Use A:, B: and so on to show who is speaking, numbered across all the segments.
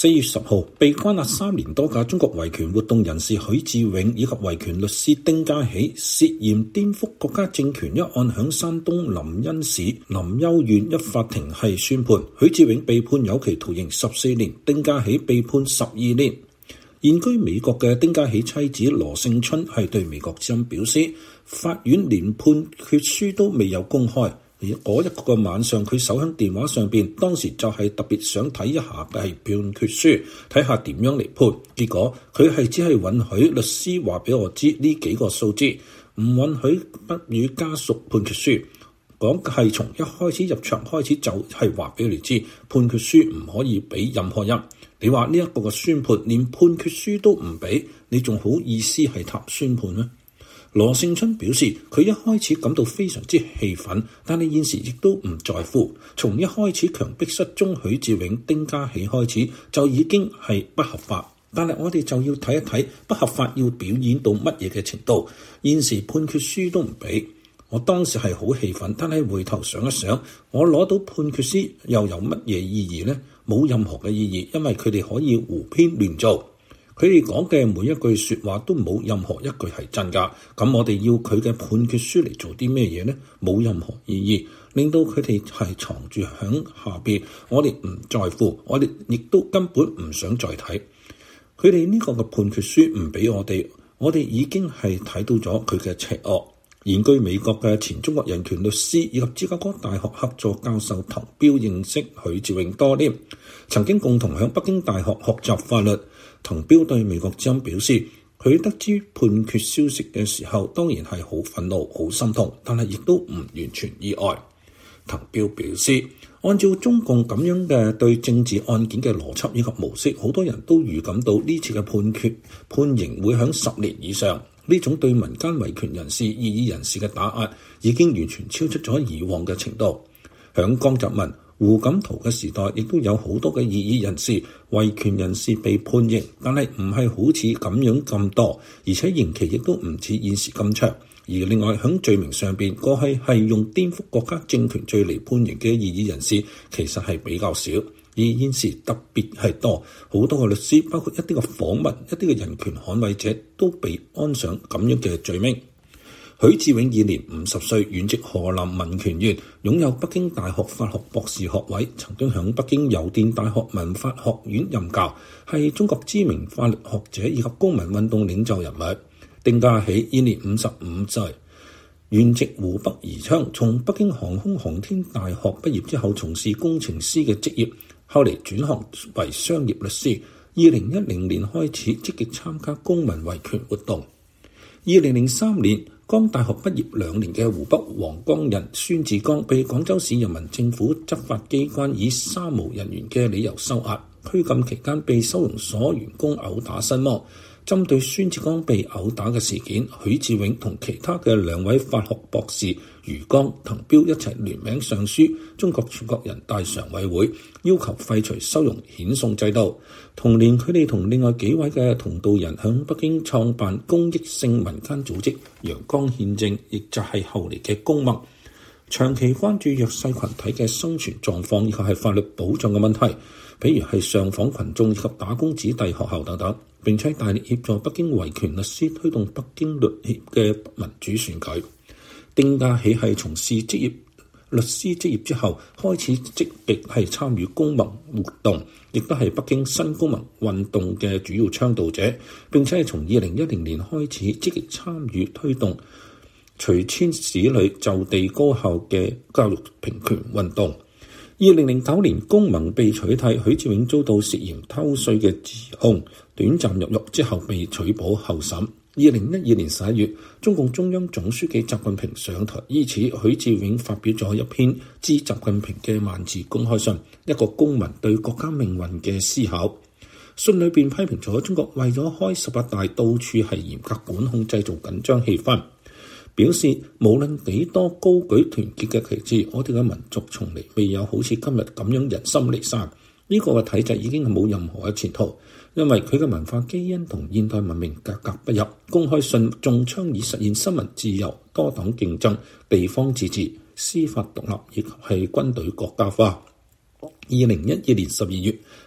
A: 4月10號，被關押3年多嘅中國維權活動人士許志永以及維權律師丁家喜涉嫌顛覆國家政權一案，響山東臨沂市臨丘縣一法庭係宣判，許志永被判有期徒刑14年，丁家喜被判12年。現居美國嘅丁家喜妻子羅勝春係對美國之音表示，法院連判決書都未有公開。嗰一個晚上，佢手喺電話上邊，當時就係特別想睇一下係判決書，睇下點樣嚟判。結果佢係只係允許律師話俾我知呢幾個數字，唔允許不予家屬判決書。講係從一開始入場開始就係話俾你知，判決書唔可以俾任何人。你話呢一個嘅宣判連判決書都唔俾，你仲好意思係談宣判咩？羅勝春表示，佢一開始感到非常之氣憤，但係現時亦都唔在乎。從一開始強迫失蹤許志永、丁家喜開始，就已經係不合法。但係我哋就要睇一睇不合法要表演到乜嘢嘅程度。現時判決書都唔俾，我當時係好氣憤，但係回頭想一想，我攞到判決書又有乜嘢意義呢？冇任何嘅意義，因為佢哋可以胡編亂造。佢哋講嘅每一句說話都冇任何一句係真㗎，咁我哋要佢嘅判決書嚟做啲咩嘢呢？冇任何意義，令到佢哋係藏住響下邊，我哋唔在乎，我哋亦都根本唔想再睇。佢哋呢個嘅判決書唔俾我哋已經係睇到咗佢嘅邪惡。現居美國嘅前中國人權律師以及芝加哥大學客座教授滕彪認識許志永多年，曾經共同向北京大學學習法律。滕彪對美國之音表示，佢得知判決消息嘅時候，當然係好憤怒、好心痛，但係亦都唔完全意外。滕彪表示，按照中共咁樣嘅對政治案件嘅邏輯以及模式，好多人都預感到呢次嘅判刑會響10年以上。呢種對民間維權人士、異議人士嘅打壓，已經完全超出咗以往嘅程度。響江澤民、胡錦濤嘅時代，亦都有好多嘅異議人士、維權人士被判刑，但係唔係好似咁樣咁多，而且刑期亦都唔似現時咁長。而另外響罪名上邊，過去係用顛覆國家政權罪嚟判刑嘅異議人士，其實係比較少。而現時特別係多，好多個律師，包括一啲嘅訪問、一啲嘅人權捍衛者，都被安上咁樣嘅罪名。許志永現年50歲，原籍河南民權縣，擁有北京大學法學博士學位，曾經響北京郵電大學文法學院任教，係中國知名法律學者以及公民運動領袖人物。丁家喜現年55歲，原籍湖北宜昌，從北京航空航天大學畢業之後，從事工程師嘅職業，後嚟轉行為商業律師。2010年開始積極參加公民維權活動。2003年，剛大學畢業2年嘅湖北黃岡人孫志剛被廣州市人民政府執法機關以沙無人員嘅理由收押，拘禁期間被收容所員工毆打身亡。針對孫志剛被毆打嘅事件，許志永同其他嘅2位法學博士余剛、滕彪一齊聯名上書中國全國人大常委會，要求廢除收容遣送制度。同年，佢哋同另外幾位嘅同道人向北京創辦公益性民間組織陽光憲政，亦就係後嚟嘅公盟，長期關注弱勢群體嘅生存狀況以及係法律保障嘅問題，比如係上訪群眾以及打工子弟學校等等，並且大力協助北京維權律師推動北京律協嘅民主選舉。丁家喜係從事律師職業之後，開始積極係參與公民活動，亦都係北京新公民運動嘅主要倡導者，並且係從2010年開始積極參與推動隨遷子女就地高校嘅教育平權運動。2009年，公民被取締，許志永遭到涉嫌偷稅嘅指控，短暫入獄之後被取保候審。2012年11月，中共中央總書記習近平上台，依此許志永發表咗一篇致習近平嘅萬字公開信，一個公民對國家命運嘅思考。信裏邊批評咗中國為咗開18大，到處係嚴格管控，製造緊張氣氛，表示無論幾多高舉團結嘅旗幟，我哋嘅民族從嚟未有好似今日咁樣人心離散。呢個嘅體制已經係冇任何嘅前途，因為佢嘅文化基因同現代文明格格不入。公開信仲倡議實現新聞自由、多黨競爭、地方自治、司法獨立，以及係軍隊國家化。2012年12月，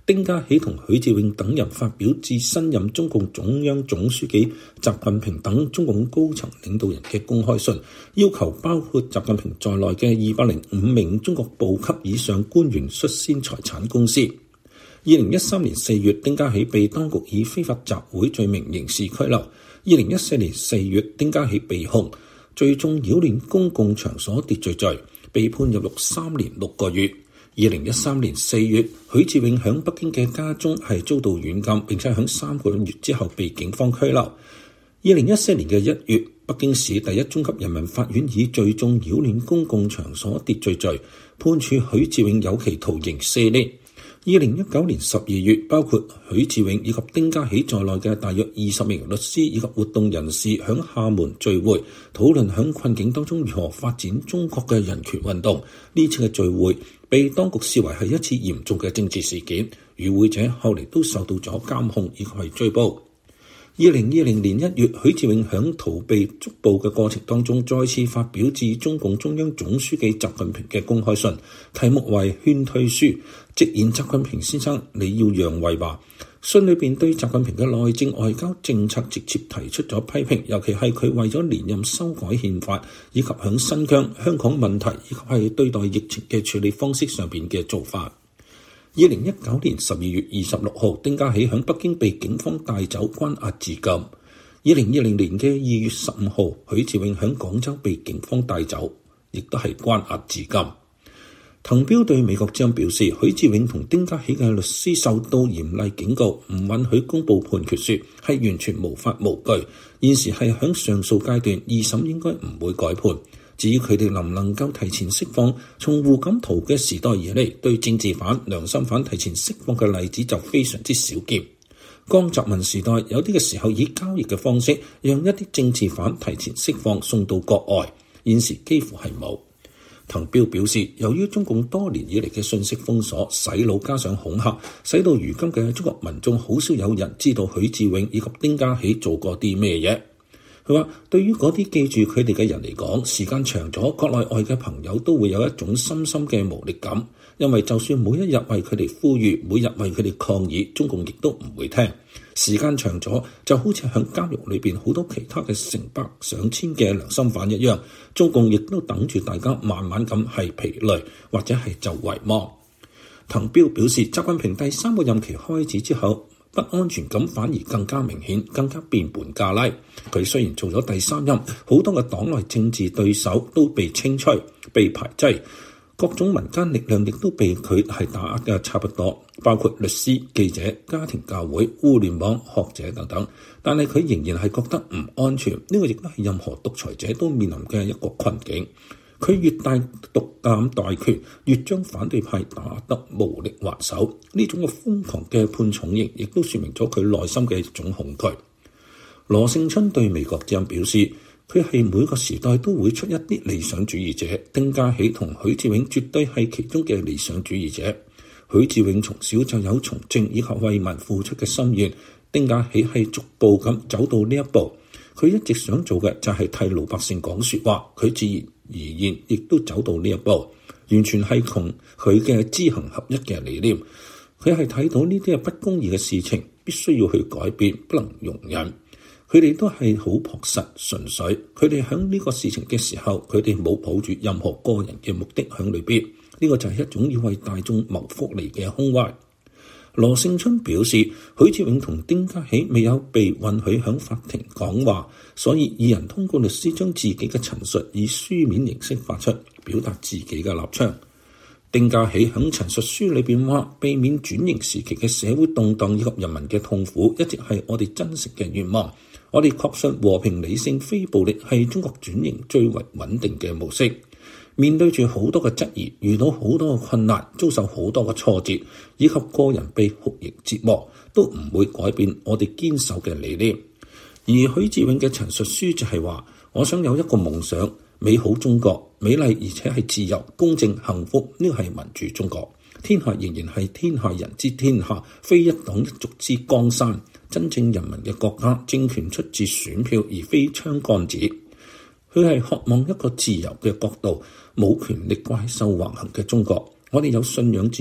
A: 丁家喜同許志永等人發表致新任中共中央總書記習近平等中共高層領導人嘅公開信，要求包括習近平在內嘅205名中國部級以上官員率先財產公示。2013年4月，丁家喜被當局以非法集會罪名刑事拘留。2014年4月，丁家喜被控聚眾擾亂公共場所秩序罪，被判入獄3年6個月。2013年4月，許志永喺北京嘅家中係遭到軟禁，並且喺3個月之後被警方拘留。2014年嘅1月，北京市第一中級人民法院以聚眾擾亂公共場所秩序罪判處許志永有期徒刑4年。2019年12月，包括許志永以及丁家喜在內嘅大約20名律師以及活動人士喺廈門聚會，討論喺困境當中如何發展中國嘅人權運動。呢次嘅聚會被當局視為係一次嚴重嘅政治事件，與會者後嚟都受到咗監控以及係追捕。2020年1月，許志永喺逃避捉捕嘅過程當中，再次發表致中共中央總書記習近平嘅公開信，題目為勸退書，直言習近平先生你要讓位吧。信裏邊對習近平嘅內政外交政策直接提出咗批評，尤其係佢為咗連任修改憲法，以及響新疆、香港問題以及係對待疫情嘅處理方式上邊嘅做法。2019年12月26號，丁家喜喺北京被警方帶走關押至今。2020年嘅2月15號，許志永喺廣州被警方帶走，亦都係關押至今。滕彪對美國之音表示，許志永同丁家喜嘅律師受到嚴厲警告，唔允許公佈判決書，係完全無法無據。現時係喺上訴階段，二審應該唔會改判。至於佢哋能唔能夠提前釋放，從胡錦濤嘅時代以嚟，對政治犯、良心犯提前釋放嘅例子就非常之少見。江澤民時代有啲嘅時候以交易嘅方式，讓一啲政治犯提前釋放送到國外，現時幾乎係冇。滕彪表示，由於中共多年以嚟嘅信息封鎖、洗腦加上恐嚇，使到如今嘅中國民眾好少有人知道許志永以及丁家喜做過啲咩嘢。佢話：對於嗰啲記住佢哋嘅人嚟講，時間長咗，國內外嘅朋友都會有一種深深嘅無力感，因為就算每一日為佢哋呼籲，每日為佢哋抗議，中共亦都唔會聽。時間長咗，就好似喺監獄裏邊好多其他嘅成百上千嘅良心犯一樣，中共亦都等住大家慢慢咁係疲累，或者係就遺忘。滕彪表示，習近平第3個任期開始之後，不安全感反而更加明顯，更加變本加厲。佢雖然做咗第3任，好多嘅黨內政治對手都被清除、被排擠，各種民間力量亦都被佢係打壓嘅差不多，包括律師、記者、家庭教會、互聯網學者等等。但係佢仍然係覺得唔安全，呢個亦都係任何獨裁者都面臨嘅一個困境。佢越大獨攬大權，越將反對派打得無力還手。呢種嘅瘋狂嘅判重刑，亦都說明咗佢內心嘅一種恐懼。羅勝春對美國之音表示，佢係每個時代都會出一啲理想主義者，丁家喜同許志永絕對係其中嘅理想主義者。許志永從小就有從政以及為民付出嘅心願，丁家喜係逐步咁走到呢一步。佢一直想做嘅就係替老百姓講說話，佢自然而然亦都走到呢一步，完全係同佢嘅知行合一嘅理念。佢係睇到呢啲係不公義嘅事情，必須要去改變，不能容忍。佢哋都係好樸實純粹，佢哋喺呢個事情嘅時候，佢哋冇抱住任何個人嘅目的喺裏邊。呢個就係一種要為大眾謀福利嘅胸懷。羅勝春表示，許志永同丁家喜未有被允許喺法庭講話，所以二人通過律師將自己嘅陳述以書面形式發出，表達自己嘅立場。丁家喜喺陳述書裏邊話，避免轉型時期嘅社會動盪以及人民嘅痛苦，一直係我哋真實嘅願望。我哋確信和平理性非暴力係中國轉型最為穩定嘅模式。面對住好多嘅質疑，遇到好多嘅困難，遭受好多嘅挫折，以及個人被酷刑折磨，都唔會改變我哋堅守嘅理念。而許志永嘅陳述書就係話，我想有一個夢想，美好中國，美麗而且係自由、公正、幸福，呢個係民主中國。天下仍然係天下人之天下，非一黨一族之江山。真正人民嘅國家，政權出自選票，而非槍桿子。佢係渴望一個自由嘅國度，冇權力怪獸橫行嘅中國。我哋有信仰自由，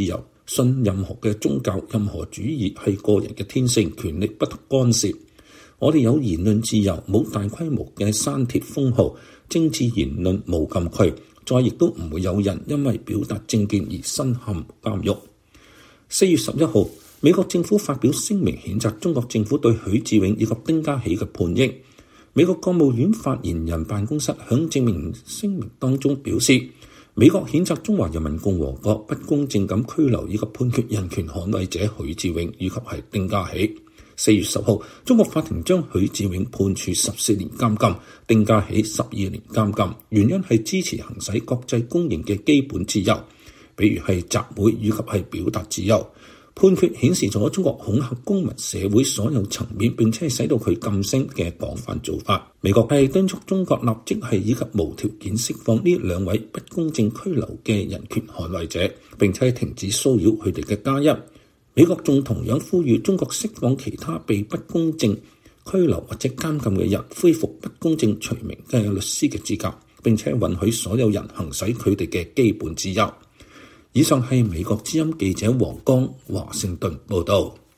A: 信任何嘅宗教、任何主義係個人嘅天性，權力不得干涉。我哋有言論自由，冇大規模嘅刪帖封號，政治言論無禁區，再亦都唔會有人因為表達政見而身陷監獄。4月11號，美國政府發表聲明譴責中國政府對許志永以及丁家喜嘅判刑。美國國務院發言人辦公室響證明聲明當中表示，美國譴責中華人民共和國不公正咁拘留以及判決人權捍衛者許志永以及係丁家喜。4月10號，中國法庭將許志永判處14年監禁，丁家喜12年監禁，原因係支持行使國際公認嘅基本自由，比如係集會以及係表達自由。判決顯示咗中國恐嚇公民社會所有層面，並且使到佢噤聲嘅廣泛做法。美國係敦促中國立即係以及無條件釋放呢兩位不公正拘留嘅人權捍衛者，並且停止騷擾佢哋嘅家人。美國仲同樣呼籲中國釋放其他被不公正拘留或者監禁嘅人，恢復不公正除名嘅律師嘅資格，並且允許所有人行使佢哋嘅基本自由。以上係美國之音記者黃江華盛頓報道。